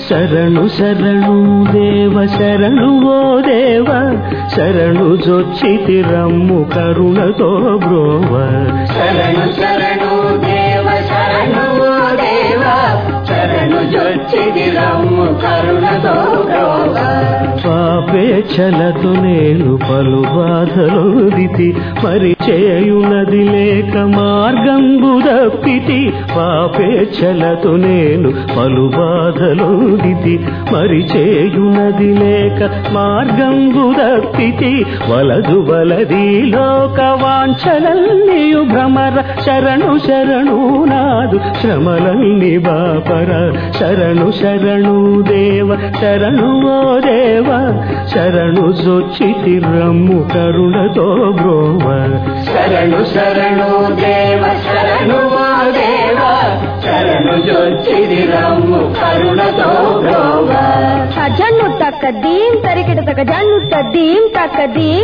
శరణు శరణు దేవ శరణు ఓ దేవ శరణు జొచ్చితి రమ్ము కరుణతో బ్రోవ శరణు శరణు దేవ శరణు ఓ దేవ శరణు జొచ్చితి రమ్ము కరుణతో బ్రోవ పాపేచ్ఛలతో నేను పలు బాధలొదితి మరి చేయునది లేక మార్గంబు దప్పితి పాపేచ్ఛలతో నేను పలు బాధలొదితి మరి చేయునది లేక మార్గంబు దప్పితి వలదు వలది లోక వాంఛలన్నీయు భ్రమర శరణు శరణు నాదు శ్రమలన్నీ బాపర శరణు శరణు దేవ శరణు ఓ దేవ శరణు జొచ్చితి రమ్ము కరుణతో బ్రోవ శరణు శరణు దేవ శరణు ఓ దేవ శరణు జొచ్చితి రమ్ము కరుణతో బ్రోవ జన్ను తక్కదీం తరికిట తక జన్ను తద్దీం తక్కదీం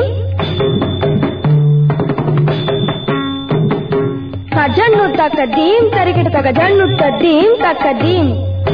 జన్ను తక్కదీం తరికిట తక జన్ను తద్దీం తక్కదీం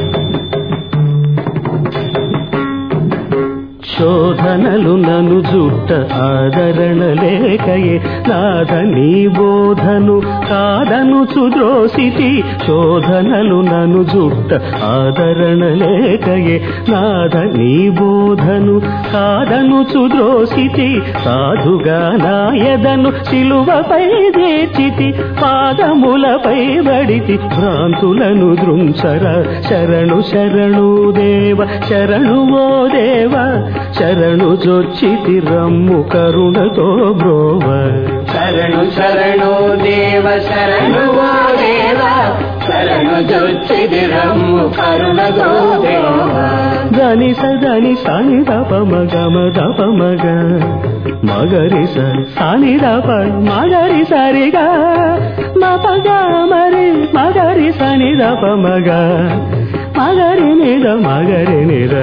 శోధనలు నను జుట్ట ఆదరణ లేకయే నాథ నీ బోధను కాదను చుద్రోసితి శోధనలు నను జుట్ట ఆదరణ లేకయే నాథ నీ బోధను కాదను చుద్రోసితి సాధుగా నాయదను శిలువపై దేచితి పాదములపై బడితి భ్రాంతులను దృంసర శరణు శరణు దేవ శరణు ఓ దేవ శరణు జొచ్చితి రమ్ము కరుణతో బ్రోవ శరణు శరణు దేవ శరణు ఓ దేవ శరణు జొచ్చితి రమ్ము కరుణతో బ్రోవ దని సదని సాని దపమగ మదపమగ మగరి సాని దప మగరి సరిగా మపగ మరి మగరి సని దపమగ మగరి నిద మగరి నిద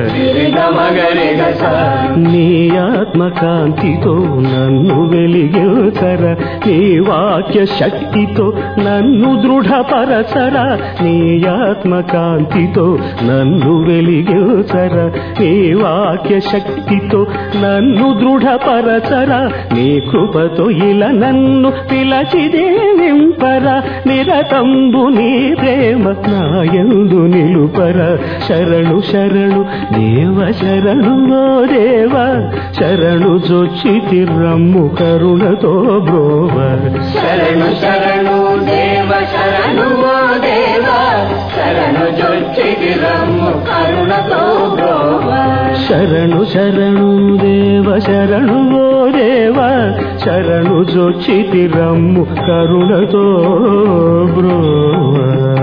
నీ ఆత్మకాంతితో నన్ను వెలిగించర నీ వాక్య శక్తితో నన్ను దృఢపరచర నీ ఆత్మకాంతితో నన్ను వెలిగించర నీ వాక్య శక్తితో నన్ను దృఢపరచర నీ కృపతో ఇలా నన్ను పిలచిదేవింపర నిరతంబు నీ ప్రేమ నాయందు నిలుపర శరణు శరణు దేవ శరణు ఓ దేవ శరణు జొచ్చితి రమ్ము కరుణతో బ్రోవ శరణు శరణు దేవ శరణు ఓ దేవ శరణు జొచ్చితి రమ్ము కరుణతో బ్రోవ శరణు శరణు దేవ శరణు ఓ దేవ శరణు జొచ్చితి రమ్ము కరుణతో బ్రోవ